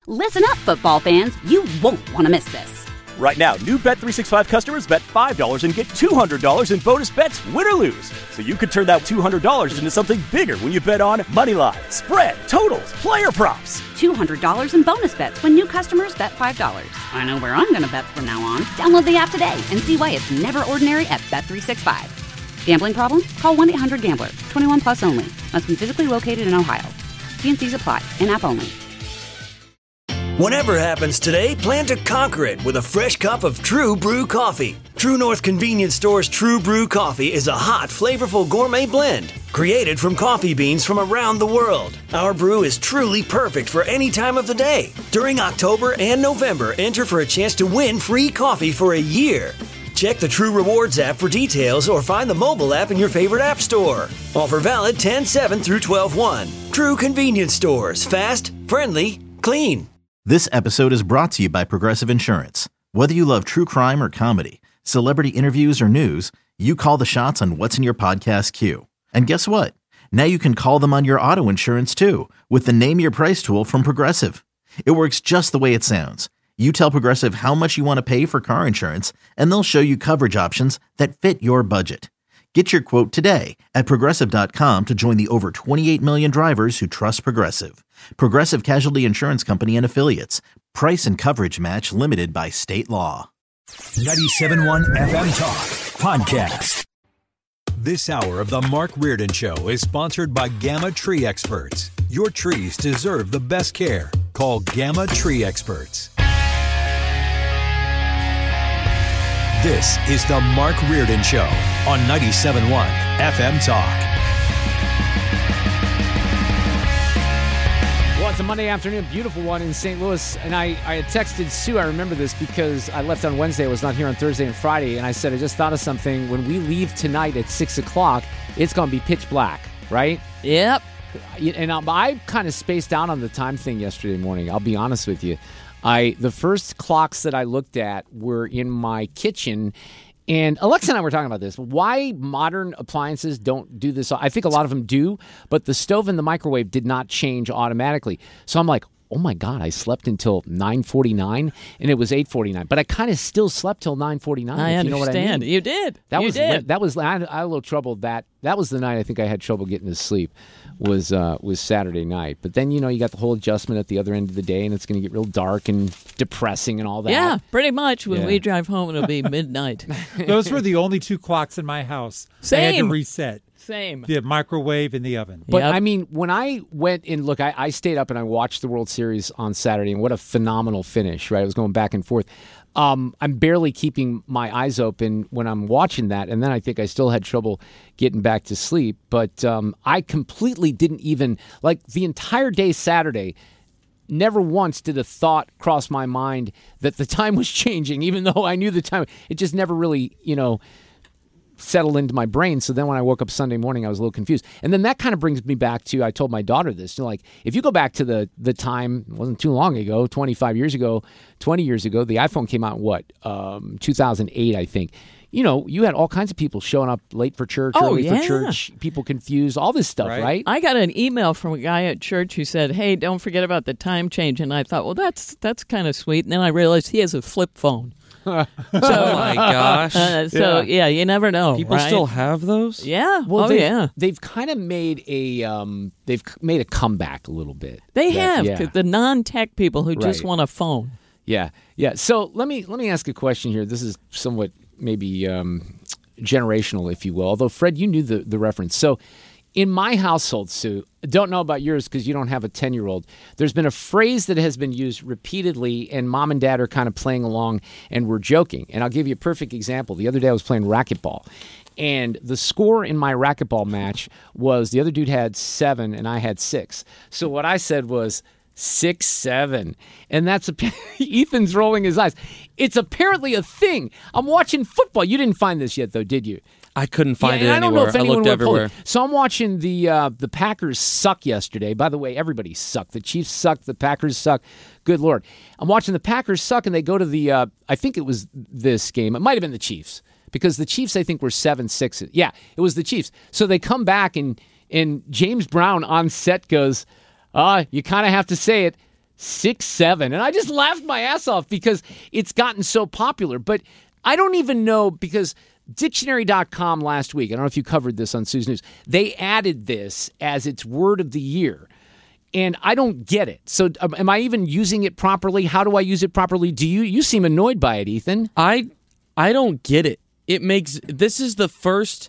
Listen up, football fans. You won't want to miss this. Right now, new Bet365 customers bet $5 and get $200 in bonus bets, win or lose. So you could turn that $200 into something bigger when you bet on moneyline, spread, totals, player props. $200 in bonus bets when new customers bet $5. I know where I'm going to bet from now on. Download the app today and see why it's never ordinary at Bet365. Gambling problem? Call 1-800-GAMBLER. 21 plus only. Must be physically located in Ohio. T&Cs apply. In-app only. Whatever happens today, plan to conquer it with a fresh cup of True Brew coffee. True North Convenience Store's True Brew coffee is a hot, flavorful gourmet blend created from coffee beans from around the world. Our brew is truly perfect for any time of the day. During October and November, enter for a chance to win free coffee for a year. Check the True Rewards app for details or find the mobile app in your favorite app store. Offer valid 10/7 through 12/1. True Convenience Stores. Fast, friendly, clean. This episode is brought to you by Progressive Insurance. Whether you love true crime or comedy, celebrity interviews or news, you call the shots on what's in your podcast queue. And guess what? Now you can call them on your auto insurance too with the Name Your Price tool from Progressive. It works just the way it sounds. You tell Progressive how much you want to pay for car insurance, and they'll show you coverage options that fit your budget. Get your quote today at Progressive.com to join the over 28 million drivers who trust Progressive. Progressive Casualty Insurance Company and Affiliates. Price and coverage match limited by state law. 97.1 FM Talk Podcast. This hour of the Mark Reardon Show is sponsored by Gamma Tree Experts. Your trees deserve the best care. Call Gamma Tree Experts. This is the Mark Reardon Show on 97.1 FM Talk. Well, it's a Monday afternoon, beautiful one in St. Louis, and I had texted Sue. I remember this because I left on Wednesday. I was not here on Thursday and Friday, and I said, I just thought of something. When we leave tonight at 6 o'clock, it's going to be pitch black, right? Yep. And I kind of spaced out on the time thing yesterday morning. I'll be honest with you. The first clocks that I looked at were in my kitchen, and Alexa and I were talking about this. Why modern appliances don't do this? I think a lot of them do, but the stove and the microwave did not change automatically. So I'm like, oh my God, I slept until 9:49, and it was 8:49. But I kind of still slept till 9:49. I understand. You know what I mean? You did. I had a little trouble. That was the night I think I had trouble getting to sleep. Was Saturday night. But then, you got the whole adjustment at the other end of the day, and it's going to get real dark and depressing and all that. Yeah, pretty much. When we drive home, it'll be midnight. Those were the only two clocks in my house. Same. I had to reset. Same. The microwave and the oven. But, I mean, when I went and look, I stayed up and I watched the World Series on Saturday, and what a phenomenal finish, right? It was going back and forth. I'm barely keeping my eyes open when I'm watching that, and then I think I still had trouble getting back to sleep. But I completely didn't even, the entire day Saturday, never once did a thought cross my mind that the time was changing, even though I knew the time. It just never really, settled into my brain. So then when I woke up Sunday morning, I was a little confused. And then that kind of brings me back to, I told my daughter this, if you go back to the time, it wasn't too long ago, 25 years ago, 20 years ago, the iPhone came out in 2008, I think. You had all kinds of people showing up late for church, early for church, people confused, all this stuff, right? I got an email from a guy at church who said, hey, don't forget about the time change. And I thought, well, that's kind of sweet. And then I realized he has a flip phone. Oh my gosh! Yeah, you never know. People still have those. Yeah. Well, they've kind of made a comeback a little bit. They have the non-tech people who just want a phone. Yeah. So let me ask a question here. This is somewhat maybe generational, if you will. Although Fred, you knew the reference. So in my household, Sue, don't know about yours because you don't have a 10-year-old. There's been a phrase that has been used repeatedly, and Mom and Dad are kind of playing along, and we're joking. And I'll give you a perfect example. The other day I was playing racquetball, and the score in my racquetball match was the other dude had 7 and I had 6. So what I said was 6-7, and that's Ethan's rolling his eyes. It's apparently a thing. I'm watching football. You didn't find this yet, though, did you? I couldn't find it anywhere. I don't know if anyone looked everywhere. So I'm watching the Packers suck yesterday. By the way, everybody sucked. The Chiefs sucked. The Packers suck. Good Lord. I'm watching the Packers suck, and they go to the, I think it was this game. It might have been the Chiefs, because the Chiefs, I think, were 7-6. Yeah, it was the Chiefs. So they come back, and James Brown on set goes, you kind of have to say it, 6'7", and I just laughed my ass off because it's gotten so popular. But I don't even know, because Dictionary.com last week, I don't know if you covered this on Sue's News, they added this as its word of the year. And I don't get it. So am I even using it properly? How do I use it properly? Do you seem annoyed by it, Ethan? I don't get it. This is the first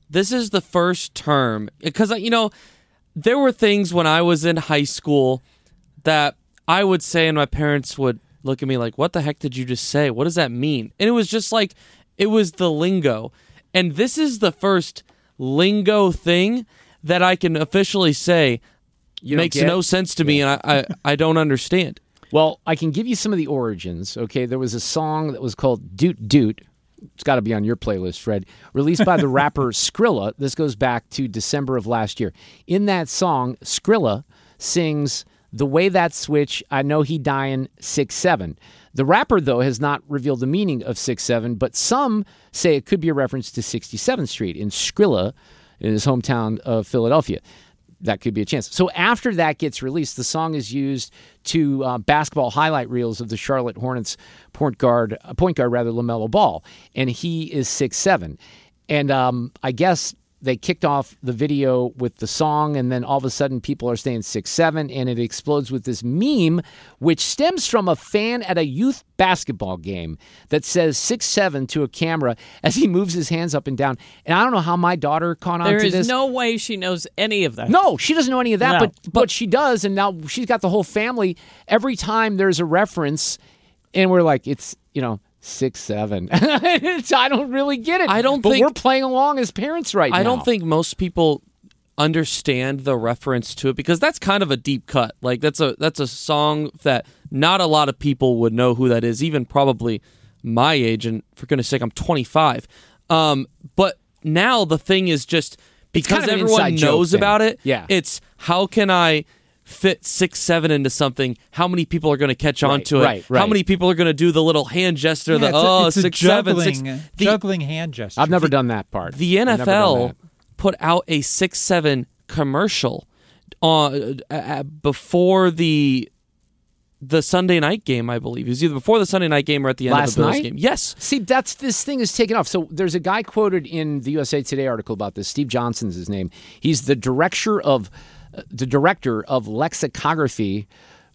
term, because there were things when I was in high school that I would say, and my parents would look at me like, what the heck did you just say? What does that mean? And it was just like, it was the lingo. And this is the first lingo thing that I can officially say makes no sense to me, and I don't understand. Well, I can give you some of the origins, okay? There was a song that was called Doot Doot. It's got to be on your playlist, Fred. Released by the rapper Skrilla. This goes back to December of last year. In that song, Skrilla sings, "The way that switch, I know he dying 6'7". The rapper, though, has not revealed the meaning of 6'7", but some say it could be a reference to 67th Street in Skrilla, in his hometown of Philadelphia. That could be a chance. So after that gets released, the song is used to basketball highlight reels of the Charlotte Hornets point guard LaMelo Ball, and he is 6'7". And I guess they kicked off the video with the song, and then all of a sudden people are saying 6'7", and it explodes with this meme, which stems from a fan at a youth basketball game that says 6'7" to a camera as he moves his hands up and down. And I don't know how my daughter caught on to this. There is no way she knows any of that. No, she doesn't know any of that, No. but she does, and now she's got the whole family. Every time there's a reference, and we're like, it's, 6'7". I don't really get it. But we're playing along as parents right now. I don't think most people understand the reference to it, because that's kind of a deep cut. Like that's a song that not a lot of people would know who that is, even probably my age. And for goodness sake, I'm 25. But now the thing is just because kind of an everyone inside knows joke about thing. it. Yeah. It's how can I fit 6'7" into something? How many people are going to catch on to it? Right. How many people are going to do the little hand gesture? It's a 6'7", juggling hand gesture. I've never done that part. The I've never done NFL that. put out a 6'7" commercial before the Sunday night game, I believe. It was either before the Sunday night game or at the end of the Bills game. Yes. See, this thing is taken off. So there's a guy quoted in the USA Today article about this. Steve Johnson's his name. He's the director of lexicography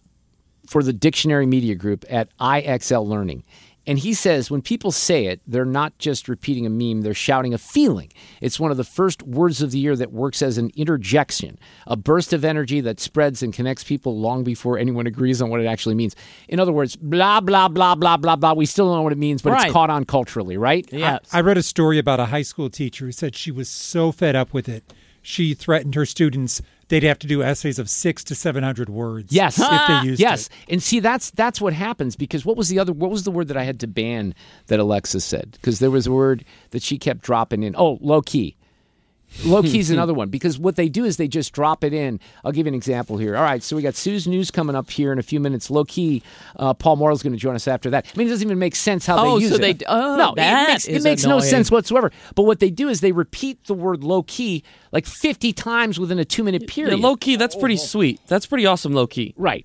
for the Dictionary Media Group at IXL Learning. And he says when people say it, they're not just repeating a meme, they're shouting a feeling. It's one of the first words of the year that works as an interjection, a burst of energy that spreads and connects people long before anyone agrees on what it actually means. In other words, blah, blah, blah, blah, blah, blah. We still don't know what it means, but it's caught on culturally, right? Yes. I read a story about a high school teacher who said she was so fed up with it, she threatened her students they'd have to do essays of 600 to 700 words. Yes, if they used it. And see, that's what happens, because what was the word that I had to ban that Alexa said? Because there was a word that she kept dropping in. Oh, low key. Low key is another one, because what they do is they just drop it in. I'll give you an example here. All right, so we got Sue's News coming up here in a few minutes. Low key, Paul Morrill's going to join us after that. I mean, it doesn't even make sense how they use it. No, it makes no sense whatsoever. But what they do is they repeat the word low key like 50 times within a 2-minute period. Yeah, low key, that's pretty sweet. That's pretty awesome, low key. Right.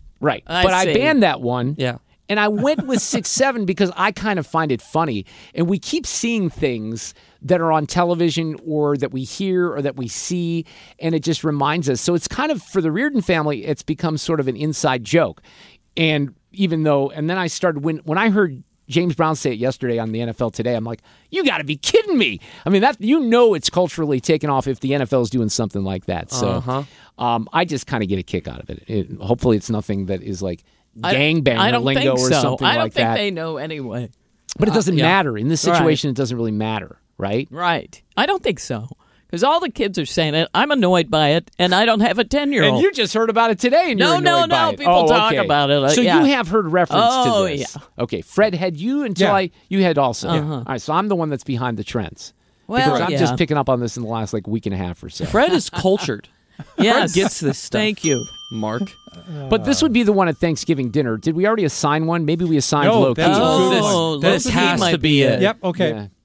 I banned that one. Yeah. And I went with 6'7" because I kind of find it funny. And we keep seeing things that are on television or that we hear or that we see, and it just reminds us. So it's kind of, for the Reardon family, it's become sort of an inside joke. And then I started, when I heard James Brown say it yesterday on the NFL Today, I'm like, you got to be kidding me. I mean, it's culturally taken off if the NFL is doing something like that. So I just kind of get a kick out of it. Hopefully it's nothing that is like gangbanger lingo or something like that. I don't think they know anyway. But it doesn't matter. In this situation, It doesn't really matter, right? Right. I don't think so. Because all the kids are saying it. I'm annoyed by it, and I don't have a 10-year-old. And you just heard about it today, and you're annoyed by it. People talk about it. So you have heard reference to this. Yeah. Okay, Fred, had you you had also. All right, so I'm the one that's behind the trends. Well, because I'm just picking up on this in the last week and a half or so. Fred is cultured. Yes. Fred gets this stuff. Thank you, Mark. But this would be the one at Thanksgiving dinner. Did we already assign one? Maybe we assigned low key. That's a good one. This has to be it. Yep, okay. Yeah.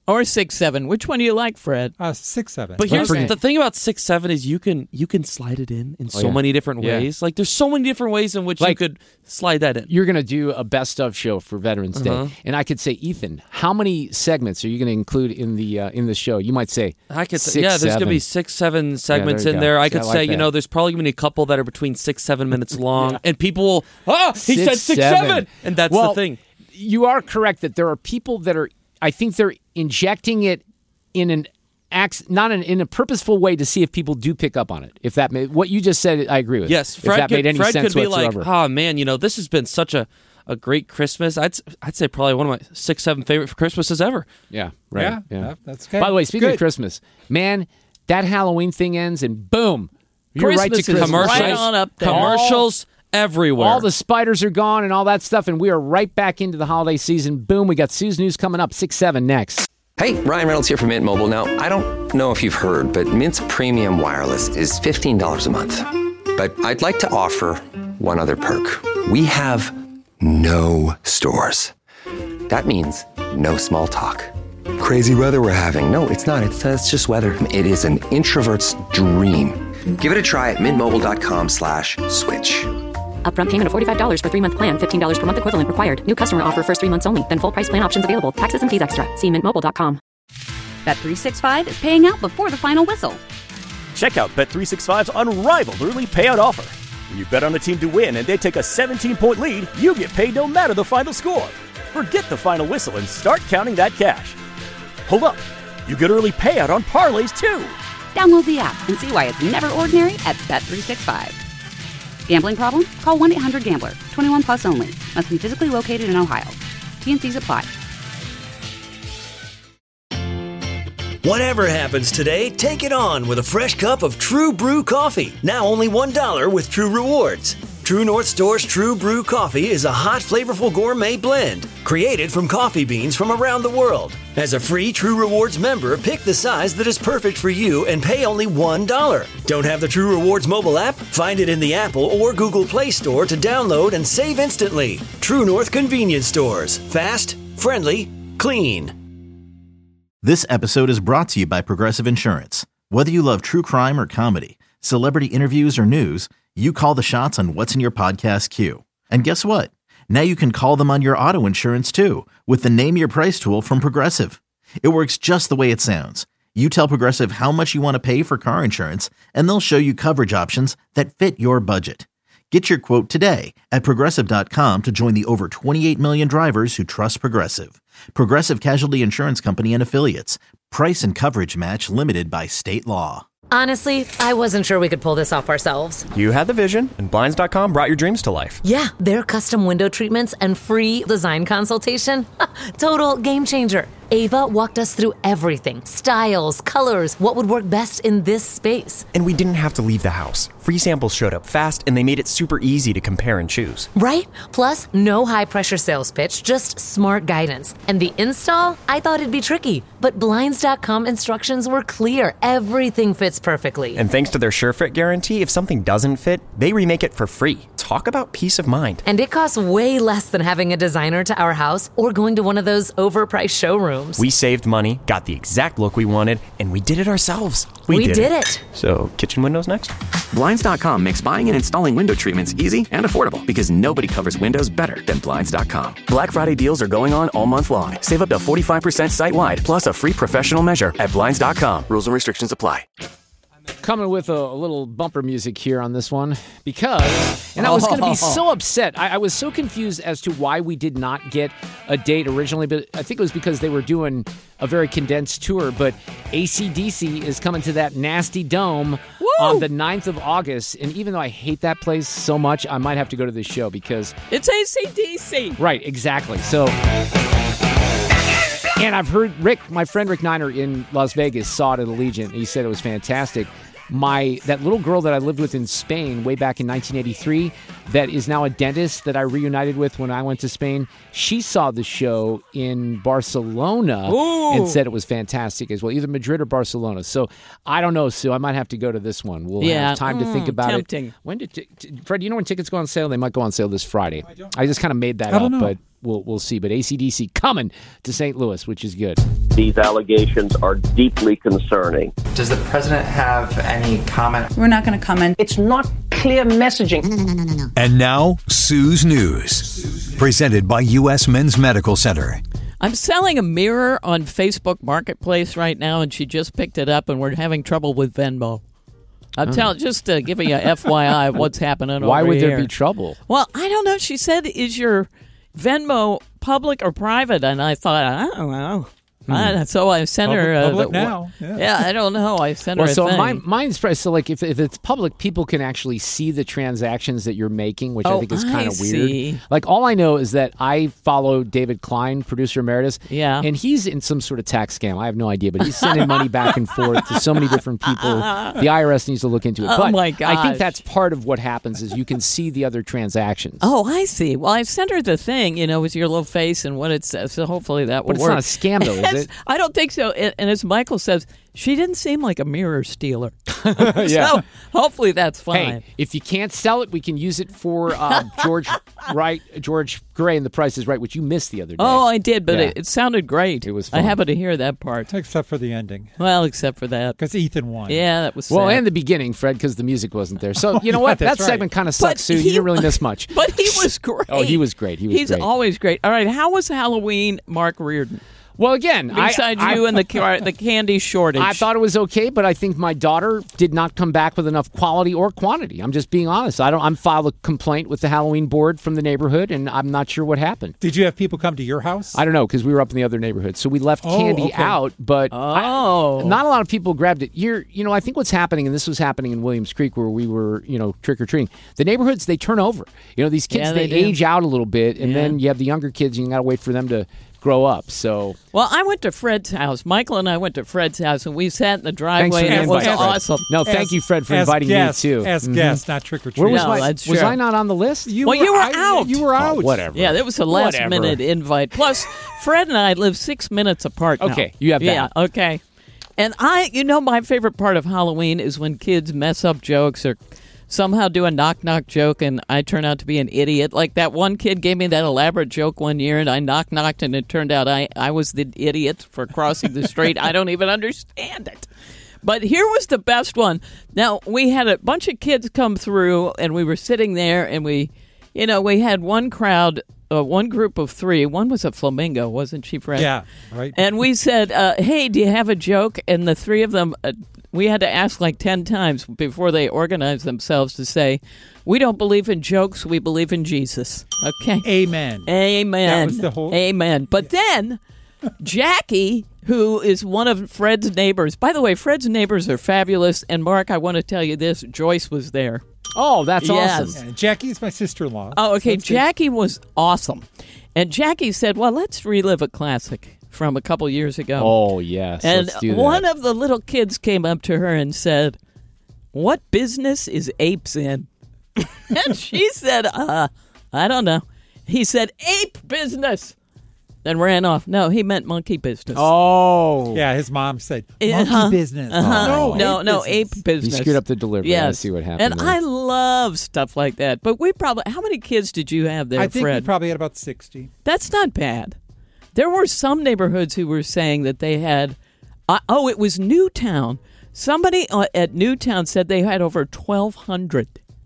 Or 6'7". Which one do you like, Fred? 6'7". But here's the thing about 6'7" is you can slide it in so many different ways. Like there's so many different ways in which you could slide that in. You're going to do a best of show for Veterans Day, and I could say, Ethan, how many segments are you going to include in the show? You might say, I could say, there's going to be 6-7 segments in there. I could say, there's probably going to be a couple that are between 6-7 minutes long, and people will, he said 6-7, and that's the thing. You are correct that there are people that are, I think they're injecting it in in a purposeful way to see if people do pick up on it. If that what you just said, I agree with. Yes, Fred made any Fred sense could be whatsoever. like, oh man, this has been such a great Christmas. I'd say probably one of my 6-7 favorite Christmases ever. Yeah, right. Yeah. That's good. By the way, speaking of Christmas, man, that Halloween thing ends and boom, you're right to Christmas. Commercials, right on up there. Commercials everywhere. All the spiders are gone and all that stuff, and we are right back into the holiday season. Boom, we got Sue's News coming up, 6-7 next. Hey, Ryan Reynolds here from Mint Mobile. Now, I don't know if you've heard, but Mint's premium wireless is $15 a month. But I'd like to offer one other perk. We have no stores. That means no small talk. Crazy weather we're having. No, it's not. It's just weather. It is an introvert's dream. Give it a try at mintmobile.com/switch. Upfront payment of $45 for 3-month plan. $15 per month equivalent required. New customer offer first 3 months only. Then full price plan options available. Taxes and fees extra. See mintmobile.com. Bet365 is paying out before the final whistle. Check out Bet365's unrivaled early payout offer. When you bet on a team to win and they take a 17-point lead, you get paid no matter the final score. Forget the final whistle and start counting that cash. Hold up. You get early payout on parlays, too. Download the app and see why it's never ordinary at Bet365. Gambling problem? Call 1-800-GAMBLER. 21 plus only. Must be physically located in Ohio. T&Cs apply. Whatever happens today, take it on with a fresh cup of True Brew coffee. Now only $1 with True Rewards. True North Store's True Brew coffee is a hot, flavorful gourmet blend created from coffee beans from around the world. As a free True Rewards member, pick the size that is perfect for you and pay only $1. Don't have the True Rewards mobile app? Find it in the Apple or Google Play Store to download and save instantly. True North Convenience Stores. Fast, friendly, clean. This episode is brought to you by Progressive Insurance. Whether you love true crime or comedy, celebrity interviews or news, you call the shots on what's in your podcast queue. And guess what? Now you can call them on your auto insurance too with the Name Your Price tool from Progressive. It works just the way it sounds. You tell Progressive how much you want to pay for car insurance, and they'll show you coverage options that fit your budget. Get your quote today at Progressive.com to join the over 28 million drivers who trust Progressive. Progressive Casualty Insurance Company and Affiliates. Price and coverage match limited by state law. Honestly, I wasn't sure we could pull this off ourselves. You had the vision, and Blinds.com brought your dreams to life. Yeah, their custom window treatments and free design consultation. Total game changer. Ava walked us through everything. Styles, colors, what would work best in this space. And we didn't have to leave the house. Free samples showed up fast, and they made it super easy to compare and choose. Right? Plus, no high-pressure sales pitch, just smart guidance. And the install? I thought it'd be tricky. But Blinds.com instructions were clear. Everything fits perfectly. And thanks to their SureFit guarantee, if something doesn't fit, they remake it for free. Talk about peace of mind. And it costs way less than having a designer to our house or going to one of those overpriced showrooms. We saved money, got the exact look we wanted, and we did it ourselves. We did it. So, kitchen windows next? Blinds.com makes buying and installing window treatments easy and affordable because nobody covers windows better than Blinds.com. Black Friday deals are going on all month long. Save up to 45% site-wide, plus a free professional measure at Blinds.com. Rules and restrictions apply. Coming with a little bumper music here on this one because, and I was going to be so upset. I was so confused as to why we did not get a date originally, but I think it was because they were doing a very condensed tour. But AC/DC is coming to that nasty dome on the 9th of August. And even though I hate that place so much, I might have to go to this show because it's AC/DC. Right, exactly. So... And I've heard my friend Rick Niner in Las Vegas saw it at Allegiant. He said it was fantastic. That little girl that I lived with in Spain way back in 1983 that is now a dentist that I reunited with when I went to Spain, she saw the show in Barcelona and said it was fantastic as well, either Madrid or Barcelona. So I don't know, Sue. I might have to go to this one. We'll have time to think about tempting. it. When did Fred, do you know when tickets go on sale? They might go on sale this Friday. I just kind of made that up, but we'll see. But AC/DC coming to St. Louis, which is good. These allegations are deeply concerning. Does the president have any comment? We're not going to comment. It's not clear messaging. No. And now, Sue's News, presented by U.S. Men's Medical Center. I'm selling a mirror on Facebook Marketplace right now, and she just picked it up, and we're having trouble with Venmo. I'm telling, just to give you a FYI of what's happening Why over would here. there be trouble? Well, I don't know. She said, is your Venmo public or private? And I thought, I don't know. So I sent her public now. Yeah, I don't know. I sent her a so thing. mine's so like if it's public, people can actually see the transactions that you're making, which I think is kind of weird. See. Like all I know is that I follow David Klein, producer emeritus, and he's in some sort of tax scam. I have no idea, but he's sending money back and forth to so many different people. The IRS needs to look into it. But my gosh. I think that's part of what happens is you can see the other transactions. Oh, I see. Well, I sent her the thing, with your little face and what it says. So hopefully that will But it's work. not a scam, though, is it? I don't think so. And as Michael says, she didn't seem like a mirror stealer. Yeah. So hopefully that's fine. Hey, if you can't sell it, we can use it for George Gray and The Price is Right, which you missed the other day. Oh, I did, but Yeah. it sounded great. It was fun. I happened to hear that part. Except for the ending. Well, except for that. Because Ethan won. Yeah, that was sad. Well, and the beginning, Fred, because the music wasn't there. So, you know what? that's that right. segment kind of sucks, But Sue. You he- didn't really miss much. But he was great. Oh, he was great. He's great. always great. All right, how was Halloween, Mark Reardon? Well, again, Besides you and the candy shortage. I thought it was okay, but I think my daughter did not come back with enough quality or quantity. I'm just being honest. I'm filed a complaint with the Halloween board from the neighborhood, and I'm not sure what happened. Did you have people come to your house? I don't know, because we were up in the other neighborhood. So we left candy out, but not a lot of people grabbed it. I think what's happening, and this was happening in Williams Creek where we were, trick-or-treating, the neighborhoods, they turn over. These kids, they do. age out a little bit, and then you have the younger kids, and you got to wait for them to grow up. So, well, I went to Fred's house. Michael and I went to Fred's house, and we sat in the driveway, Thanks for and it was inviting, Fred. awesome. No, thank you, Fred, for inviting guests, me too. As guests, not trick or treat. Where was No, that's was true. I not on the list? You were out. You were out. Oh, whatever. Yeah, that was a last-minute invite. Plus, Fred and I live 6 minutes apart now. Okay, you have that. Yeah, okay. And my favorite part of Halloween is when kids mess up jokes or somehow do a knock-knock joke, and I turn out to be an idiot. Like that one kid gave me that elaborate joke one year, and I knocked, and it turned out I was the idiot for crossing the street. I don't even understand it. But here was the best one. Now, we had a bunch of kids come through, and we were sitting there, and we had one crowd, one group of three. One was a flamingo, wasn't she, Fred? Yeah, right. And we said, hey, do you have a joke? And the three of them, we had to ask like 10 times before they organized themselves to say, we don't believe in jokes, we believe in Jesus. Okay. Amen. Amen. That was the whole... Amen. But then Jackie, who is one of Fred's neighbors. By the way, Fred's neighbors are fabulous. And Mark, I want to tell you this. Joyce was there. Oh, that's Yes. awesome. Yeah, Jackie's my sister-in-law. Oh, okay. That's good. Jackie was awesome. And Jackie said, well, let's relive a classic from a couple years ago. Oh, yes. And let's do that. one of the little kids came up to her and said, what business is apes in? And she said, I don't know. He said, ape business. Then ran off. No, he meant monkey business. Oh. Yeah, his mom said, monkey Uh-huh. business. Uh-huh. No, No, ape ape business. You screwed up the delivery. Yes. I see what happened. And there. I love stuff like that. But how many kids did you have there, I think Fred? we probably had about 60. That's not bad. There were some neighborhoods who were saying that they had, it was Newtown. Somebody at Newtown said they had over 1,200.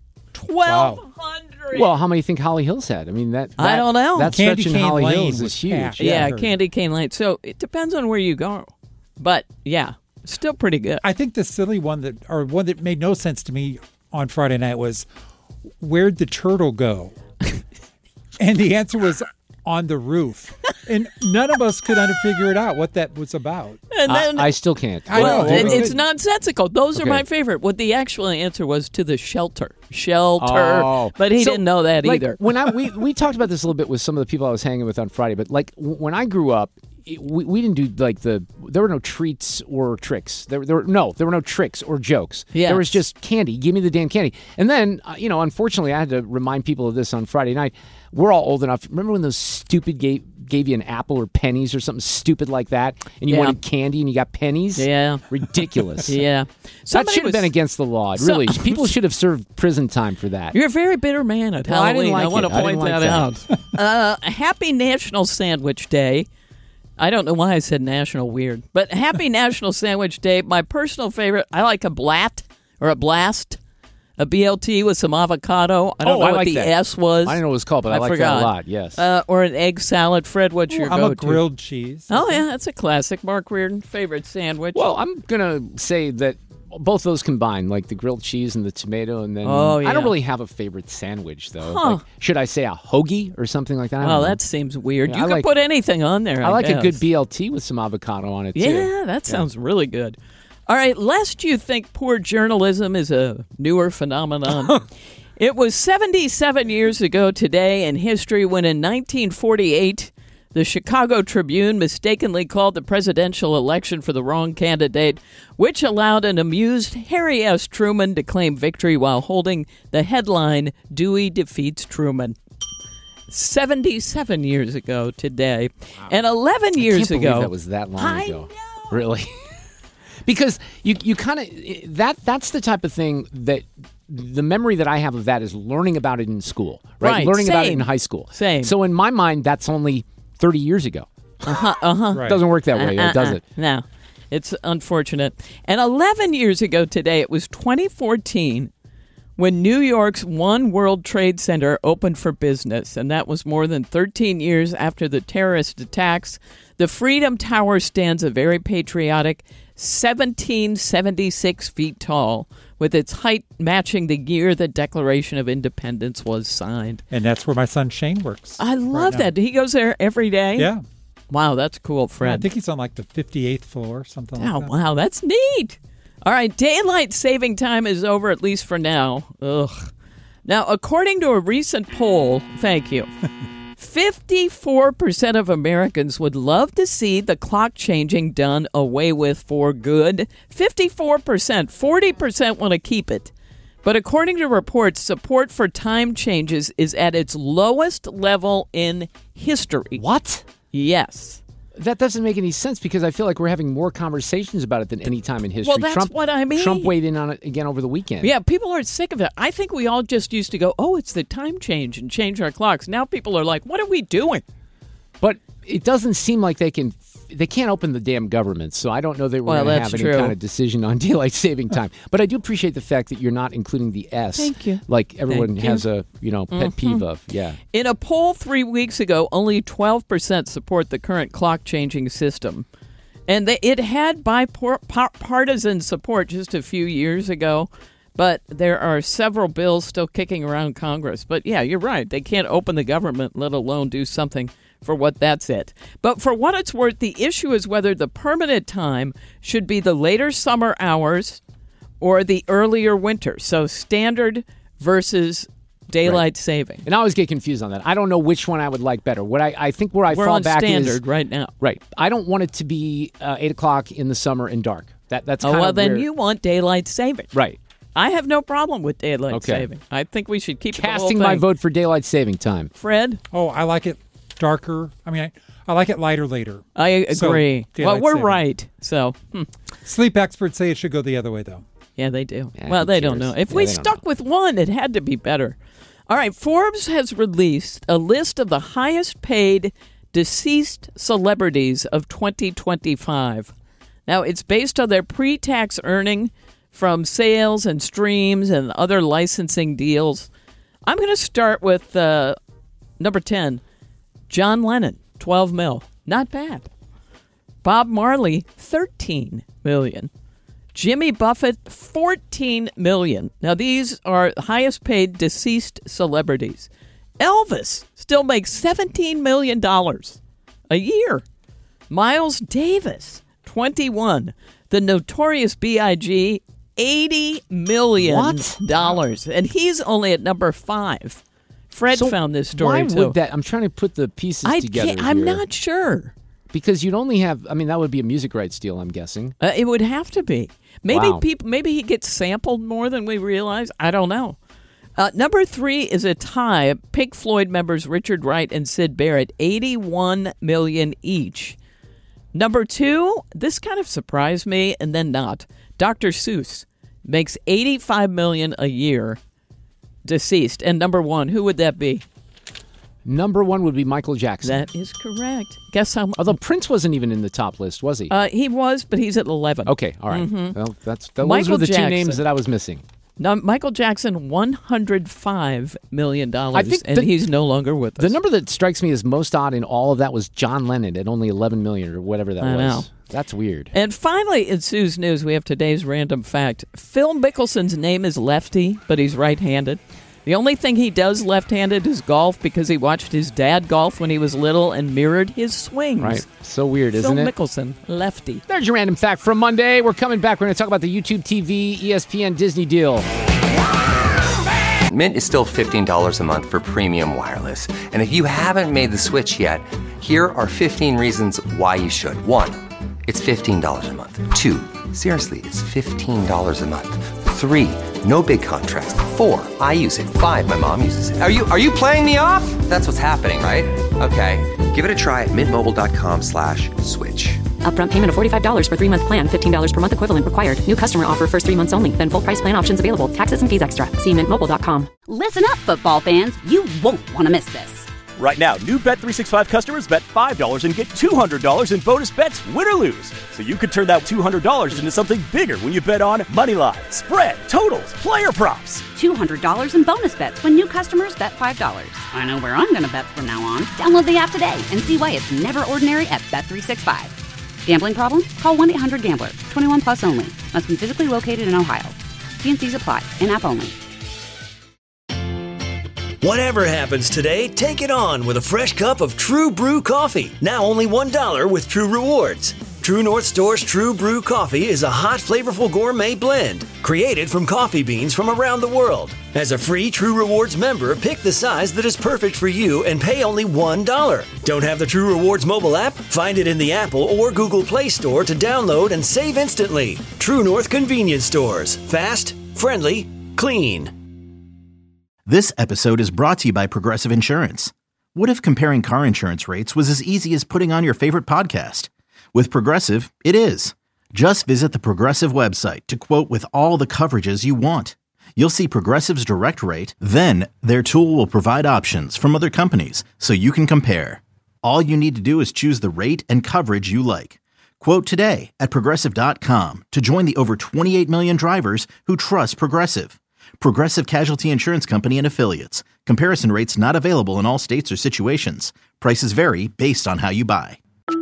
1,200. Well, how many do you think Holly Hills had? I mean, I don't know. That Candy stretch in Cane Holly Lane Hills was is huge. packed. Yeah, I heard. Candy Cane Lane. So it depends on where you go. But, yeah, still pretty good. I think the silly one that made no sense to me on Friday night was, where'd the turtle go? And the answer was on the roof. And none of us could figure it out what that was about. And then, I still can't. I know. well, Well, we it's could- nonsensical. Those are Okay. my favorite. What the actual answer was to the shelter. Oh. But he So, didn't know that like, either. When we talked about this a little bit with some of the people I was hanging with on Friday, but like when I grew up, we didn't do like there were no treats or tricks. There were no tricks or jokes. Yes. There was just candy. Give me the damn candy. And then, unfortunately, I had to remind people of this on Friday night. We're all old enough. Remember when those stupid gave you an apple or pennies or something stupid like that, and you wanted candy and you got pennies? Yeah. Ridiculous. Yeah. That should have been against the law. Really, people should have served prison time for that. You're a very bitter man at Well, I didn't Halloween. like I want to point that out. Happy National Sandwich Day. I don't know why I said national weird, but happy National Sandwich Day. My personal favorite, I like a blat or a blast, a BLT with some avocado. I don't know what the that. S was. I don't know what it was called, but I like forgot. that a lot, yes. Or an egg salad. Fred, what's your I'm go-to? a grilled cheese. Oh, yeah, that's a classic. Mark Reardon, favorite sandwich. Well, I'm going to say that both those combined, like the grilled cheese and the tomato, and then I don't really have a favorite sandwich, though. Huh. Like, should I say a hoagie or something like that? I don't Well, know. that seems weird. Yeah, You I could like- put anything on there, I like guess. a good BLT with some avocado on it, too. Yeah, that sounds really good. All right, lest you think poor journalism is a newer phenomenon, it was 77 years ago today in history when in 1948, the Chicago Tribune mistakenly called the presidential election for the wrong candidate, which allowed an amused Harry S. Truman to claim victory while holding the headline, Dewey defeats Truman. 77 years ago today. Wow. And 11 years I can't ago. believe that was that long ago. Really? Because you kind of that's the type of thing that the memory that I have of that is learning about it in school, right? Learning about it in high school. Same. So in my mind, that's only 30 years ago. Right. Doesn't work that way, does it? No. It's unfortunate. And 11 years ago today, it was 2014 when New York's One World Trade Center opened for business. And that was more than 13 years after the terrorist attacks. The Freedom Tower stands a very patriotic 1776 feet tall, with its height matching the year the Declaration of Independence was signed. And that's where my son Shane works. I love that. He goes there every day? Yeah. Wow, that's cool, Fred. I think he's on like the 58th floor, something like that. Oh, wow, that's neat. All right, daylight saving time is over, at least for now. Ugh. Now, according to a recent poll, thank you, 54% of Americans would love to see the clock changing done away with for good. 54%. 40% want to keep it. But according to reports, support for time changes is at its lowest level in history. What? Yes. That doesn't make any sense because I feel like we're having more conversations about it than any time in history. Well, that's what I mean. Trump weighed in on it again over the weekend. Yeah, people are sick of it. I think we all just used to go, oh, it's the time change and change our clocks. Now people are like, what are we doing? But it doesn't seem like they can't open the damn government, so I don't know that we're going to have any kind of decision on daylight saving time. But I do appreciate the fact that you're not including the S. Thank you. Like everyone Thank you. has a pet peeve of. Yeah. In a poll 3 weeks ago, only 12% support the current clock changing system. And it had bipartisan support just a few years ago, but there are several bills still kicking around Congress. But yeah, you're right. They can't open the government, let alone do something for what that's it. But for what it's worth, the issue is whether the permanent time should be the later summer hours or the earlier winter. So standard versus daylight saving. And I always get confused on that. I don't know which one I would like better. What I think where I We're fall on back standard is right now. Right. I don't want it to be 8 o'clock in the summer and dark. That's Oh, kind well, of then where- you want daylight saving. Right. I have no problem with daylight Okay. saving. I think we should keep Casting the whole my thing. vote for daylight saving time. Fred? Oh, I like it darker. I mean, I like it lighter later. I So, agree. well, daylight we're saving. right. So, Sleep experts say it should go the other way, though. yeah, they do. Yeah, well, who they don't cares? know. If Yeah, we they don't stuck with one, it had to be better. All right, Forbes has released a list of the highest paid deceased celebrities of 2025. Now, it's based on their pre-tax earning from sales and streams and other licensing deals. I'm going to start with number 10, John Lennon, 12 mil. Not bad. Bob Marley, 13 million. Jimmy Buffett, 14 million. Now, these are the highest paid deceased celebrities. Elvis still makes $17 million a year. Miles Davis, 21. The Notorious B.I.G., $80 million. What? And he's only at number 5. Fred So found this story, why too. would that? I'm trying to put the pieces together. I'm here. not sure. Because you'd only have, I mean, that would be a music rights deal, I'm guessing. It would have to be. Maybe Wow. maybe he gets sampled more than we realize. I don't know. Number 3 is a tie. Pink Floyd members Richard Wright and Syd Barrett, $81 million each. Number 2, this kind of surprised me and then not. Dr. Seuss makes $85 million a year, deceased. And number 1, who would that be? Number 1 would be Michael Jackson. That is correct. Guess how much? Although Prince wasn't even in the top list, was he? He was, but he's at 11. Okay, all right. Mhm. Well, those Michael were the Jackson. two names that I was missing. Now, Michael Jackson, $105 million, I think and he's no longer with us. The number that strikes me as most odd in all of that was John Lennon at only $11 million or whatever that I was. know. That's weird. And finally, in Sue's News, we have today's random fact. Phil Mickelson's name is Lefty, but he's right-handed. The only thing he does left-handed is golf because he watched his dad golf when he was little and mirrored his swings. Right. So weird, isn't Phil it? Mickelson, lefty. There's your random fact from Monday. We're coming back. We're going to talk about the YouTube TV, ESPN, Disney deal. Mint is still $15 a month for premium wireless. And if you haven't made the switch yet, here are 15 reasons why you should. 1, it's $15 a month. 2, seriously, it's $15 a month. 3, no big contrast. 4, I use it. 5, my mom uses it. Are you playing me off? That's what's happening, right? Okay, give it a try at mintmobile.com/switch. Upfront payment of $45 for 3-month plan, $15 per month equivalent required. New customer offer first 3 months only. Then full price plan options available. Taxes and fees extra. See mintmobile.com. Listen up, football fans. You won't want to miss this. Right now, new Bet365 customers bet $5 and get $200 in bonus bets, win or lose. So you could turn that $200 into something bigger when you bet on Moneyline, spread, totals, player props. $200 in bonus bets when new customers bet $5. I know where I'm going to bet from now on. Download the app today and see why it's never ordinary at Bet365. Gambling problem? Call 1-800-GAMBLER. 21 plus only. Must be physically located in Ohio. T&Cs apply. In-app only. Whatever happens today, take it on with a fresh cup of True Brew coffee. Now only $1 with True Rewards. True North Store's True Brew coffee is a hot, flavorful gourmet blend created from coffee beans from around the world. As a free True Rewards member, pick the size that is perfect for you and pay only $1. Don't have the True Rewards mobile app? Find it in the Apple or Google Play Store to download and save instantly. True North Convenience Stores. Fast, friendly, clean. This episode is brought to you by Progressive Insurance. What if comparing car insurance rates was as easy as putting on your favorite podcast? With Progressive, it is. Just visit the Progressive website to quote with all the coverages you want. You'll see Progressive's direct rate, then their tool will provide options from other companies so you can compare. All you need to do is choose the rate and coverage you like. Quote today at Progressive.com to join the over 28 million drivers who trust Progressive. Progressive Casualty Insurance Company and Affiliates. Comparison rates not available in all states or situations. Prices vary based on how you buy.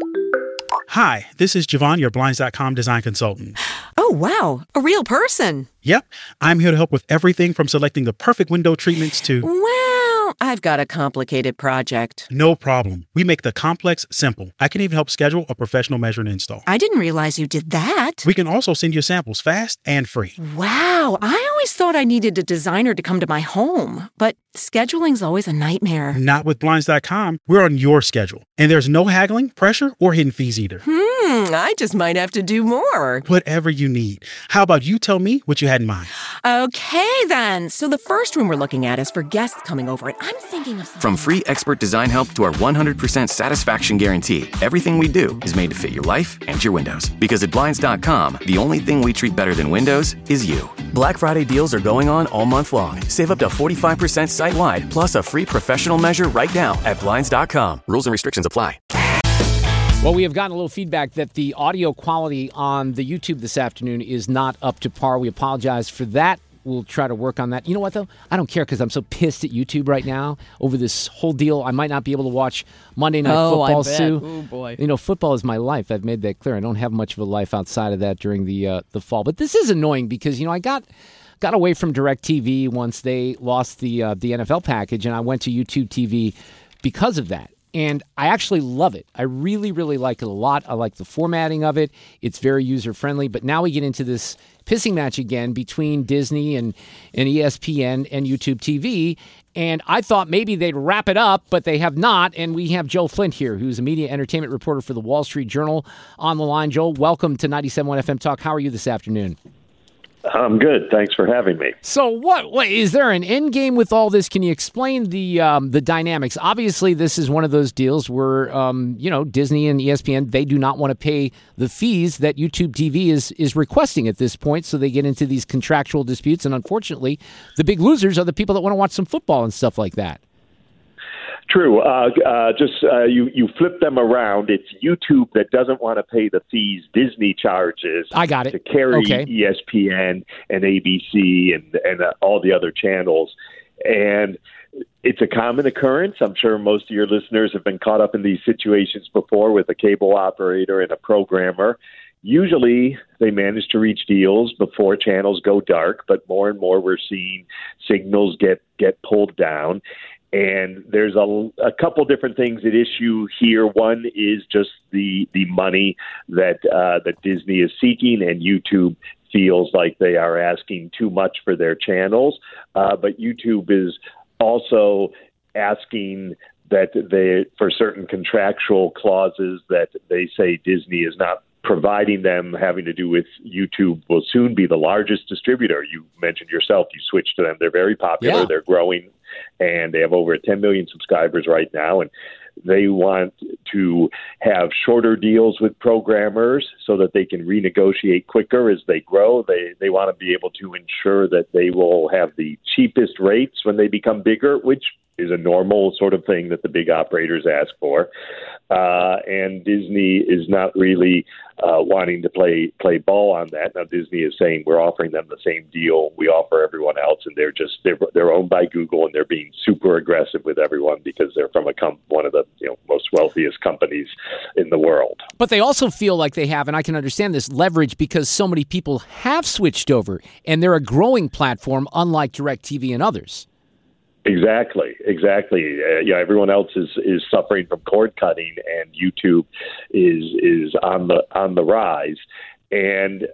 Hi, this is Javon, your Blinds.com design consultant. Oh, wow. A real person. Yep, I'm here to help with everything from selecting the perfect window treatments to... Well, I've got a complicated project. No problem. We make the complex simple. I can even help schedule a professional measure and install. I didn't realize you did that. We can also send you samples fast and free. Wow, I always thought I needed a designer to come to my home, but scheduling's always a nightmare. Not with Blinds.com. We're on your schedule. And there's no haggling, pressure, or hidden fees either. I just might have to do more. Whatever you need. How about you tell me what you had in mind? Okay, then. So the first room we're looking at is for guests coming over, and I'm thinking of... From free expert design help to our 100% satisfaction guarantee, everything we do is made to fit your life and your windows. Because at Blinds.com, the only thing we treat better than windows is you. Black Friday deals are going on all month long. Save up to 45% site-wide, plus a free professional measure right now at Blinds.com. Rules and restrictions apply. Well, we have gotten a little feedback that the audio quality on the YouTube this afternoon is not up to par. We apologize for that. We'll try to work on that. You know what, though? I don't care because I'm so pissed at YouTube right now over this whole deal. I might not be able to watch Monday Night Football, Sue. Oh, boy. You know, football is my life. I've made that clear. I don't have much of a life outside of that during the fall. But this is annoying because, you know, I got away from DirecTV once they lost the NFL package, and I went to YouTube TV because of that. and I actually love it. I really, really like it a lot. I like the formatting of it. It's very user-friendly. But now we get into this pissing match again between Disney and ESPN and YouTube TV. And I thought maybe they'd wrap it up, but they have not. And we have Joe Flint here, who's a media entertainment reporter for the Wall Street Journal, on the line. Joel, welcome to 97.1 FM Talk. How are you this afternoon? I'm good. Thanks for having me. So what is there an end game with all this? Can you explain the dynamics? Obviously, this is one of those deals where, Disney and ESPN, they do not want to pay the fees that YouTube TV is requesting at this point. So they get into these contractual disputes. And unfortunately, the big losers are the people that want to watch some football and stuff like that. True. You flip them around. It's YouTube that doesn't want to pay the fees Disney charges. I got it. To carry Okay. ESPN and ABC and all the other channels. And it's a common occurrence. I'm sure most of your listeners have been caught up in these situations before with a cable operator and a programmer. Usually they manage to reach deals before channels go dark, but more and more we're seeing signals get pulled down. And there's a couple different things at issue here. One is just the money that Disney is seeking, and YouTube feels like they are asking too much for their channels. But YouTube is also asking that for certain contractual clauses that they say Disney is not providing them, having to do with YouTube will soon be the largest distributor. You mentioned yourself, you switched to them. They're very popular. Yeah. They're growing, and they have over 10 million subscribers right now. And they want to have shorter deals with programmers so that they can renegotiate quicker as they grow. They want to be able to ensure that they will have the cheapest rates when they become bigger, which is a normal sort of thing that the big operators ask for. And Disney is not really wanting to play ball on that. Now, Disney is saying we're offering them the same deal we offer everyone else, and they're owned by Google, and they're being super aggressive with everyone because they're from one of the most wealthiest companies in the world. But they also feel like they have, and I can understand this, leverage because so many people have switched over, and they're a growing platform, unlike DirecTV and others. Exactly. Everyone else is suffering from cord cutting, and YouTube is on the rise. And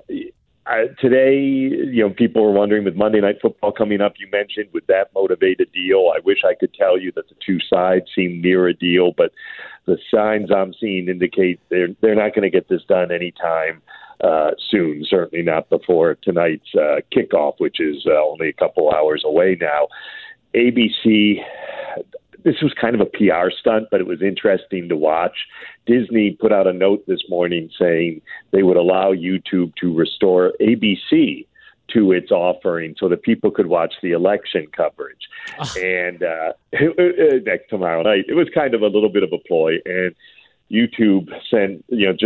today, people were wondering with Monday Night Football coming up, you mentioned, would that motivate a deal? I wish I could tell you that the two sides seem near a deal, but the signs I'm seeing indicate they're not going to get this done anytime soon. Certainly not before tonight's kickoff, which is only a couple hours away now. ABC, this was kind of a PR stunt, but it was interesting to watch. Disney put out a note this morning saying they would allow YouTube to restore ABC to its offering so that people could watch the election coverage. And next tomorrow night, it was kind of a little bit of a ploy. And YouTube sent,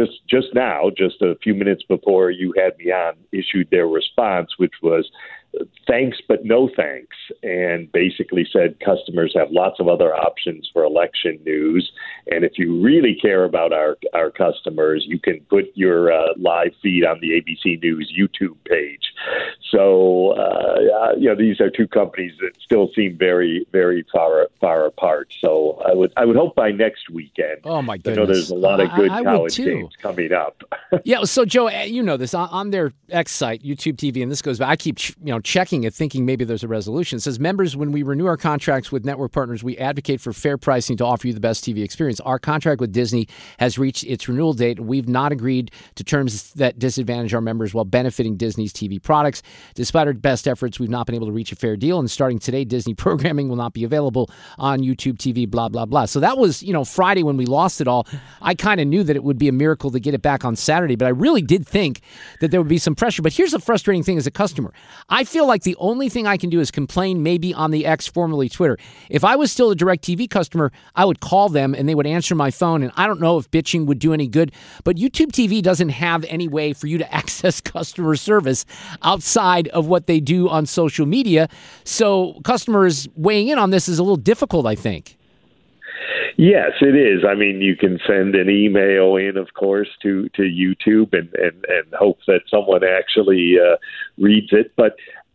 just a few minutes before you had me on, issued their response, which was thanks but no thanks, and basically said customers have lots of other options for election news, and if you really care about our customers, you can put your live feed on the ABC News YouTube page. So these are two companies that still seem very, very far apart. So I would hope by next weekend. Oh my goodness! I know there's a lot of good I college games coming up. Yeah. So Joe, you know this on their X site, YouTube TV, and this goes back. I keep checking it, thinking maybe there's a resolution. It says, members, when we renew our contracts with network partners, we advocate for fair pricing to offer you the best TV experience. Our contract with Disney has reached its renewal date. We've not agreed to terms that disadvantage our members while benefiting Disney's TV products. Despite our best efforts, we've not been able to reach a fair deal. And starting today, Disney programming will not be available on YouTube TV, blah, blah, blah. So that was, Friday when we lost it all. I kind of knew that it would be a miracle to get it back on Saturday, but I really did think that there would be some pressure. But here's the frustrating thing as a customer. I feel like the only thing I can do is complain maybe on the X, formerly Twitter. If I was still a DirecTV customer, I would call them and they would answer my phone, and I don't know if bitching would do any good, but YouTube TV doesn't have any way for you to access customer service outside of what they do on social media. So customers weighing in on this is a little difficult, I think. Yes, it is. I mean, you can send an email in, of course, to YouTube and hope that someone actually reads it. But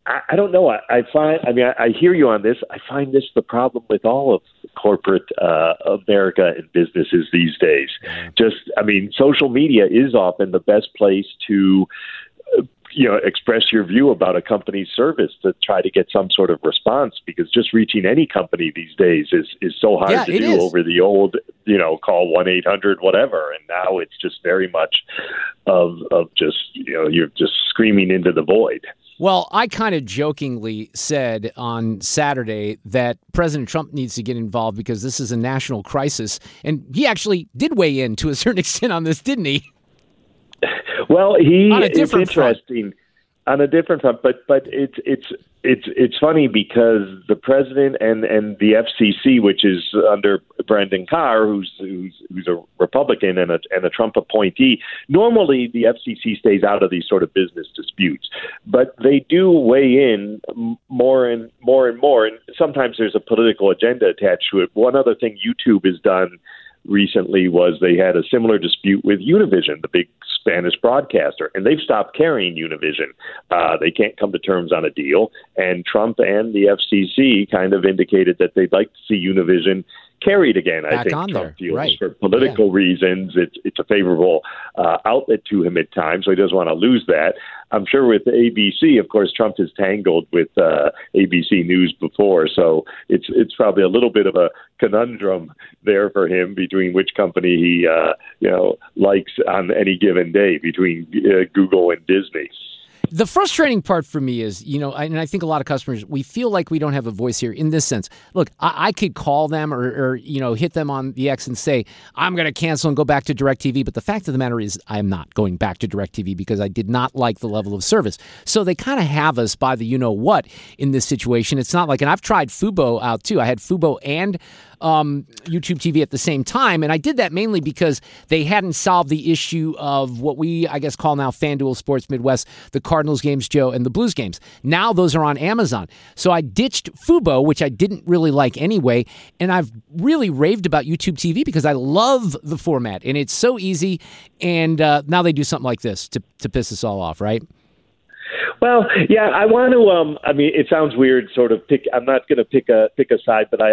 I don't know. I hear you on this. I find this the problem with all of corporate America and businesses these days. Social media is often the best place to express your view about a company's service, to try to get some sort of response, because just reaching any company these days is so hard to do over the old, call 1-800 whatever. And now it's just very much of just, you're just screaming into the void. Well, I kind of jokingly said on Saturday that President Trump needs to get involved because this is a national crisis. And he actually did weigh in to a certain extent on this, didn't he? Well, it's interesting on a different front, but it's funny because the president and the FCC, which is under Brendan Carr, who's a Republican and a Trump appointee, normally the FCC stays out of these sort of business disputes, but they do weigh in more and more, and sometimes there's a political agenda attached to it. One other thing YouTube has done recently was they had a similar dispute with Univision, the big Spanish broadcaster, and they've stopped carrying Univision. They can't come to terms on a deal, and Trump and the FCC kind of indicated that they'd like to see Univision carried again. I think Trump feels for political reasons it's a favorable outlet to him at times, so he doesn't want to lose that. I'm sure with ABC, of course, Trump has tangled with ABC News before, so it's probably a little bit of a conundrum there for him between which company he likes on any given day between Google and Disney. The frustrating part for me is, and I think a lot of customers, we feel like we don't have a voice here in this sense. Look, I could call them or hit them on the X and say, I'm going to cancel and go back to DirecTV. But the fact of the matter is I'm not going back to DirecTV because I did not like the level of service. So they kind of have us by the you-know-what in this situation. It's not like, and I've tried Fubo out too. I had Fubo and YouTube TV at the same time, and I did that mainly because they hadn't solved the issue of what we, I guess, call now FanDuel Sports Midwest, the Cardinals games, Joe, and the Blues games. Now those are on Amazon. So I ditched Fubo, which I didn't really like anyway, and I've really raved about YouTube TV because I love the format, and it's so easy, and now they do something like this to piss us all off, right? Well, yeah, I want to. It sounds weird, sort of. I'm not going to pick a side, but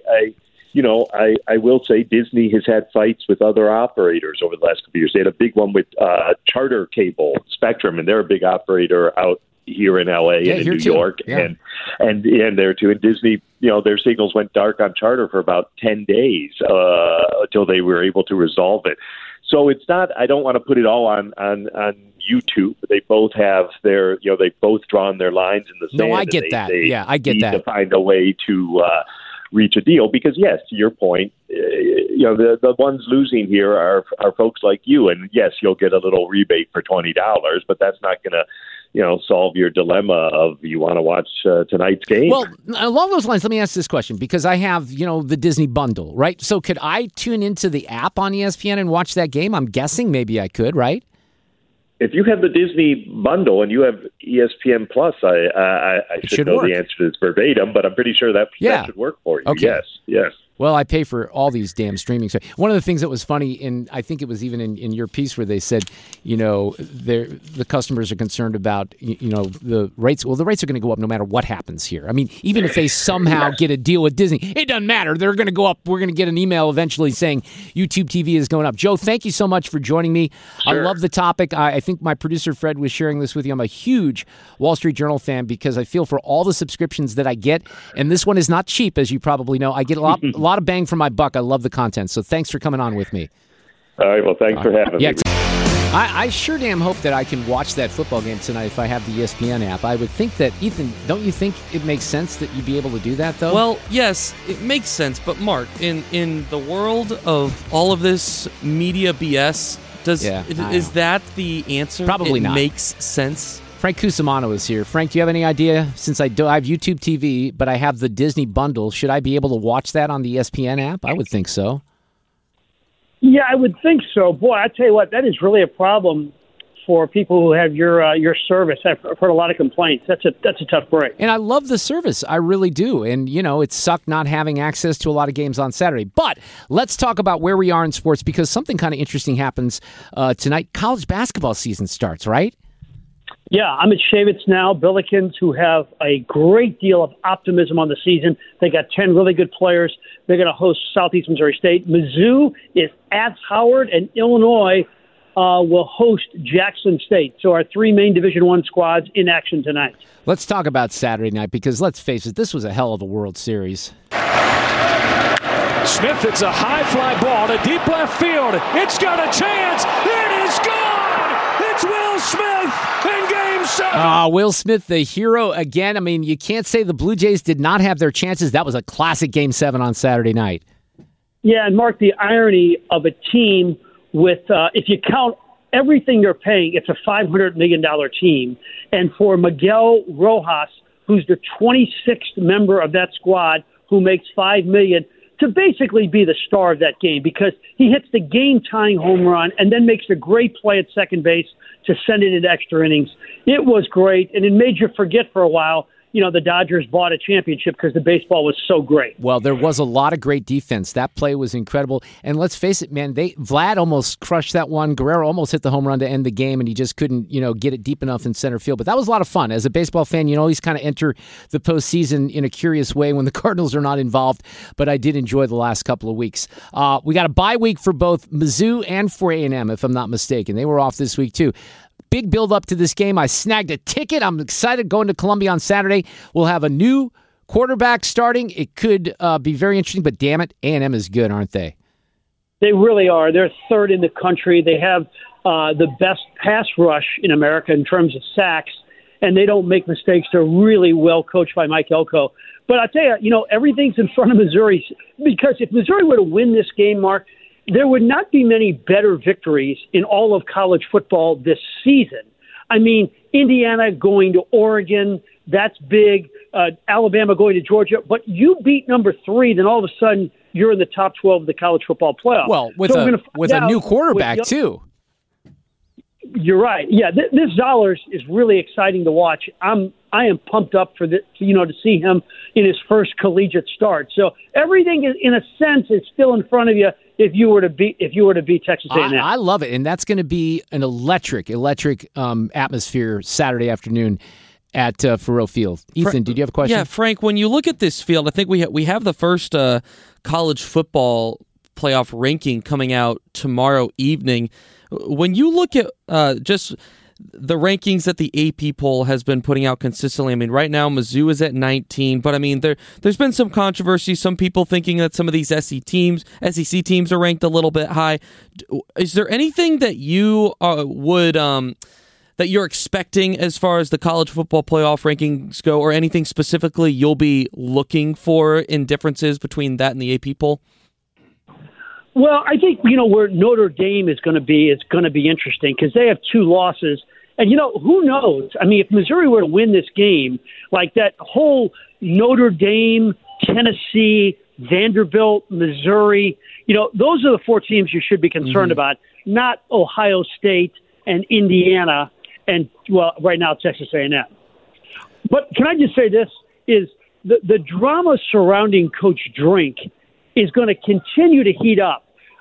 I will say Disney has had fights with other operators over the last couple of years. They had a big one with Charter Cable Spectrum, and they're a big operator out here in LA and in New York, and there too. And Disney, their signals went dark on Charter for about 10 days until they were able to resolve it. So it's not. I don't want to put it all on YouTube. They both have their, they've both drawn their lines in the sand. No, I get that. I get that. To find a way to reach a deal, because yes, to your point, the ones losing here are folks like you, and yes, you'll get a little rebate for $20, but that's not going to solve your dilemma of you want to watch tonight's game. Well, along those lines, let me ask this question, because I have, the Disney bundle, right? So could I tune into the app on ESPN and watch that game? I'm guessing maybe I could, right? If you have the Disney bundle and you have ESPN Plus, I should know the answer to this verbatim, but I'm pretty sure that should work for you. Okay. Yes. Well, I pay for all these damn streaming sites. One of the things that was funny, and I think it was even in your piece where they said, the customers are concerned about, the rates. Well, the rates are going to go up no matter what happens here. I mean, even if they somehow get a deal with Disney, it doesn't matter. They're going to go up. We're going to get an email eventually saying YouTube TV is going up. Joe, thank you so much for joining me. Sure. I love the topic. I think my producer, Fred, was sharing this with you. I'm a huge Wall Street Journal fan because I feel for all the subscriptions that I get, and this one is not cheap, as you probably know. I get a lot of bang for my buck. I love the content. So thanks for coming on with me. All right. Well, thanks for having me. I sure damn hope that I can watch that football game tonight if I have the ESPN app. I would think that, Ethan, don't you think it makes sense that you'd be able to do that, though? Well, yes, it makes sense. But, Mark, in the world of all of this media BS, is that the answer? Probably not. It makes sense. Frank Cusimano is here. Frank, do you have any idea? Since I have YouTube TV, but I have the Disney bundle, should I be able to watch that on the ESPN app? I would think so. Yeah, I would think so. Boy, I tell you what, that is really a problem for people who have your service. I've heard a lot of complaints. That's a tough break. And I love the service. I really do. And, it sucked not having access to a lot of games on Saturday. But let's talk about where we are in sports, because something kind of interesting happens tonight. College basketball season starts, right? Yeah, I'm at Shavitz now. Billikens, who have a great deal of optimism on the season. They got 10 really good players. They're going to host Southeast Missouri State. Mizzou is at Howard, and Illinois will host Jackson State. So our three main Division I squads in action tonight. Let's talk about Saturday night because, let's face it, this was a hell of a World Series. Smith, it's a high fly ball to deep left field. It's got a chance. It is gone. It's Will Smith in Game 7. Will Smith, the hero again. I mean, you can't say the Blue Jays did not have their chances. That was a classic Game 7 on Saturday night. Yeah, and Mark, the irony of a team with, if you count everything they're paying, it's a $500 million team. And for Miguel Rojas, who's the 26th member of that squad, who makes $5 million, to basically be the star of that game because he hits the game-tying home run and then makes a great play at second base to send it into extra innings. It was great, and it made you forget for a while, the Dodgers bought a championship because the baseball was so great. Well, there was a lot of great defense. That play was incredible. And let's face it, man, Vlad almost crushed that one. Guerrero almost hit the home run to end the game, and he just couldn't, get it deep enough in center field. But that was a lot of fun. As a baseball fan, you always kind of enter the postseason in a curious way when the Cardinals are not involved. But I did enjoy the last couple of weeks. We got a bye week for both Mizzou and for A&M, if I'm not mistaken. They were off this week, too. Big build up to this game. I snagged a ticket. I'm excited going to Columbia on Saturday. We'll have a new quarterback starting. It could be very interesting, but damn it, A&M is good, aren't they? They really are. They're third in the country. They have the best pass rush in America in terms of sacks, and they don't make mistakes. They're really well coached by Mike Elko. But I tell you, everything's in front of Missouri because if Missouri were to win this game, Mark, there would not be many better victories in all of college football this season. I mean, Indiana going to Oregon, that's big. Alabama going to Georgia. But you beat number 3, then all of a sudden you're in the top 12 of the college football playoff. Well, with a new quarterback, too. You're right. Yeah, this Zollers is really exciting to watch. I am pumped up for to see him in his first collegiate start. So everything is, in a sense, is still in front of you if you were to beat Texas A&M. I love it, and that's going to be an electric atmosphere Saturday afternoon at Faurot Field. Ethan, did you have a question? Yeah, Frank. When you look at this field, I think we have the first college football playoff ranking coming out tomorrow evening. When you look at just the rankings that the AP poll has been putting out consistently, I mean, right now Mizzou is at 19, but I mean, there's been some controversy. Some people thinking that some of these SEC teams are ranked a little bit high. Is there anything that you that you're expecting as far as the college football playoff rankings go, or anything specifically you'll be looking for in differences between that and the AP poll? Well, I think, where Notre Dame is going to be interesting because they have 2 losses. And, who knows? I mean, if Missouri were to win this game, like that whole Notre Dame, Tennessee, Vanderbilt, Missouri, those are the 4 teams you should be concerned about, not Ohio State and Indiana and, well, right now Texas A&M. But can I just say this, is the drama surrounding Coach Drink is going to continue to heat up.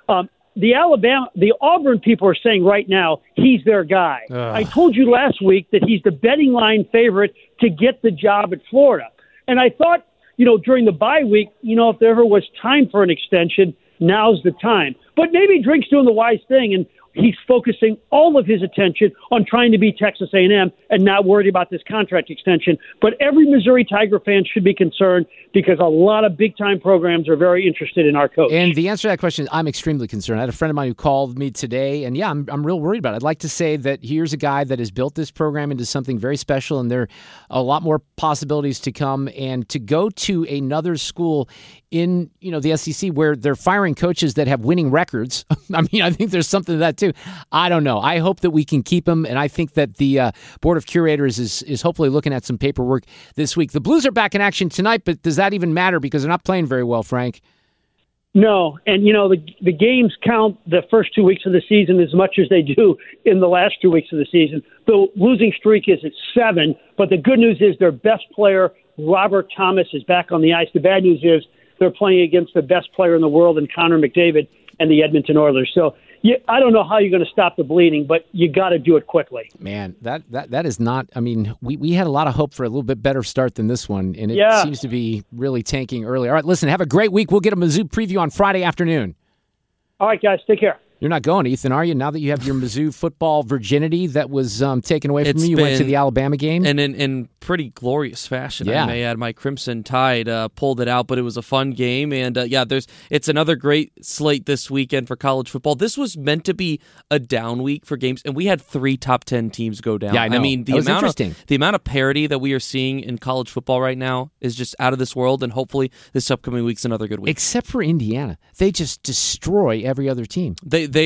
The Auburn people are saying right now he's their guy. I told you last week that he's the betting line favorite to get the job at Florida. And I thought, during the bye week, if there ever was time for an extension, now's the time. But maybe Drink's doing the wise thing, and he's focusing all of his attention on trying to beat Texas A&M and not worried about this contract extension. But every Missouri Tiger fan should be concerned because a lot of big-time programs are very interested in our coach. And the answer to that question is I'm extremely concerned. I had a friend of mine who called me today, and yeah, I'm real worried about it. I'd like to say that here's a guy that has built this program into something very special, and there are a lot more possibilities to come. And to go to another school in the SEC where they're firing coaches that have winning records, I mean, I think there's something to that too. I don't know. I hope that we can keep him, and I think that the Board of Curators is hopefully looking at some paperwork this week. The Blues are back in action tonight, but does that even matter because they're not playing very well, Frank? No, and the games count the first 2 weeks of the season as much as they do in the last 2 weeks of the season. The losing streak is at 7, but the good news is their best player, Robert Thomas, is back on the ice. The bad news is they're playing against the best player in the world in Connor McDavid. and the Edmonton Oilers. So I don't know how you're going to stop the bleeding, but you got to do it quickly. Man, that is not. I mean, we had a lot of hope for a little bit better start than this one, and it seems to be really tanking early. All right, listen, have a great week. We'll get a Mizzou preview on Friday afternoon. All right, guys, take care. You're not going, Ethan, are you? Now that you have your Mizzou football virginity that was taken away from you, went to the Alabama game? And in pretty glorious fashion, Yeah. I may add. My Crimson Tide pulled it out, but it was a fun game. And, it's another great slate this weekend for college football. This was meant to be a down week for games, and we had 3 top 10 teams go down. Yeah, I know. I mean, That was interesting. The amount of parity that we are seeing in college football right now is just out of this world, and hopefully this upcoming week's another good week. Except for Indiana. They just destroy every other team.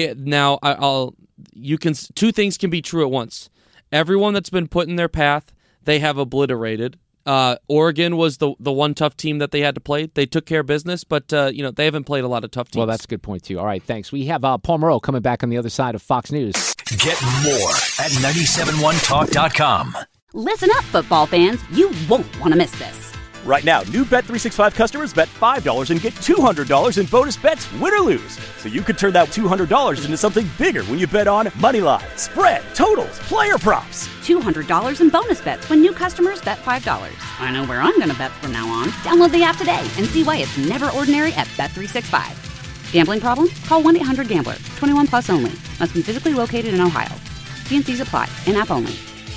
Two things can be true at once. Everyone that's been put in their path, they have obliterated. Oregon was the one tough team that they had to play. They took care of business, but they haven't played a lot of tough teams. Well, that's a good point, too. All right, thanks. We have Paul Moreau coming back on the other side of Fox News. Get more at 971talk.com. Listen up, football fans. You won't want to miss this. Right now, new Bet365 customers bet $5 and get $200 in bonus bets, win or lose. So you could turn that $200 into something bigger when you bet on moneyline, spread, totals, player props. $200 in bonus bets when new customers bet $5. I know where I'm going to bet from now on. Download the app today and see why it's never ordinary at Bet365. Gambling problem? Call 1-800-GAMBLER. 21 plus only. Must be physically located in Ohio. T&Cs apply. In-app only.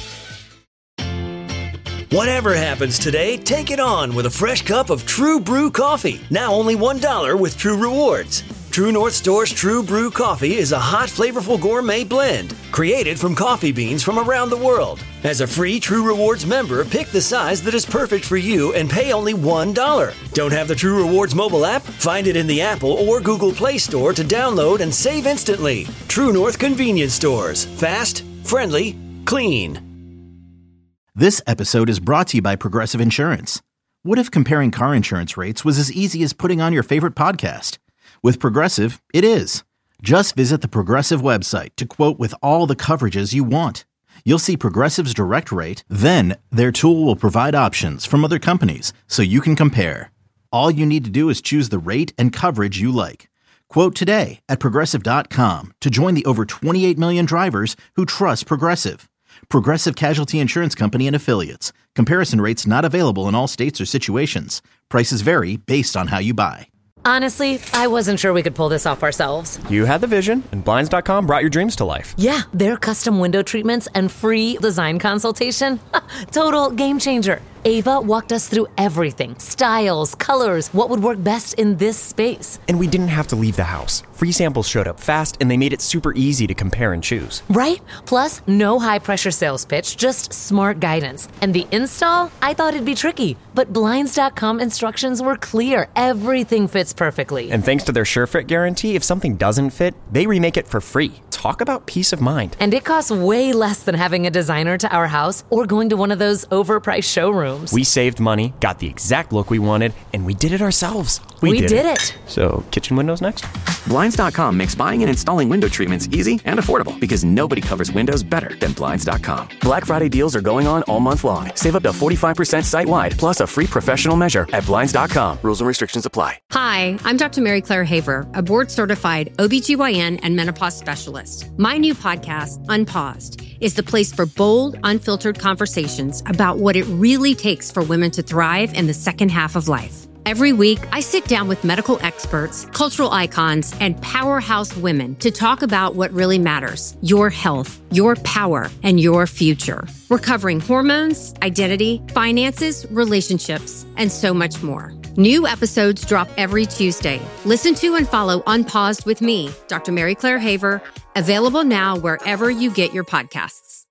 Whatever happens today, take it on with a fresh cup of True Brew coffee. Now only $1 with True Rewards. True North Store's True Brew coffee is a hot, flavorful gourmet blend created from coffee beans from around the world. As a free True Rewards member, pick the size that is perfect for you and pay only $1. Don't have the True Rewards mobile app? Find it in the Apple or Google Play Store to download and save instantly. True North Convenience Stores. Fast, friendly, clean. This episode is brought to you by Progressive Insurance. What if comparing car insurance rates was as easy as putting on your favorite podcast? With Progressive, it is. Just visit the Progressive website to quote with all the coverages you want. You'll see Progressive's direct rate, then their tool will provide options from other companies so you can compare. All you need to do is choose the rate and coverage you like. Quote today at Progressive.com to join the over 28 million drivers who trust Progressive. Progressive Casualty Insurance Company and Affiliates. Comparison rates not available in all states or situations. Prices vary based on how you buy. Honestly, I wasn't sure we could pull this off ourselves. You had the vision, and Blinds.com brought your dreams to life. Yeah, their custom window treatments and free design consultation. Total game changer. Ava walked us through everything. Styles, colors, what would work best in this space. And we didn't have to leave the house. Free samples showed up fast, and they made it super easy to compare and choose. Right? Plus, no high-pressure sales pitch, just smart guidance. And the install? I thought it'd be tricky. But Blinds.com instructions were clear. Everything fits perfectly. And thanks to their SureFit guarantee, if something doesn't fit, they remake it for free. Talk about peace of mind. And it costs way less than having a designer to our house or going to one of those overpriced showrooms. We saved money, got the exact look we wanted, and we did it ourselves. We did it. So, kitchen windows next? Blinds.com makes buying and installing window treatments easy and affordable because nobody covers windows better than Blinds.com. Black Friday deals are going on all month long. Save up to 45% site-wide, plus a free professional measure at Blinds.com. Rules and restrictions apply. Hi, I'm Dr. Mary Claire Haver, a board-certified OBGYN and menopause specialist. My new podcast, Unpaused, is the place for bold, unfiltered conversations about what it really takes for women to thrive in the second half of life. Every week, I sit down with medical experts, cultural icons, and powerhouse women to talk about what really matters: your health, your power, and your future. We're covering hormones, identity, finances, relationships, and so much more. New episodes drop every Tuesday. Listen to and follow Unpaused with me, Dr. Mary Claire Haver, available now wherever you get your podcasts.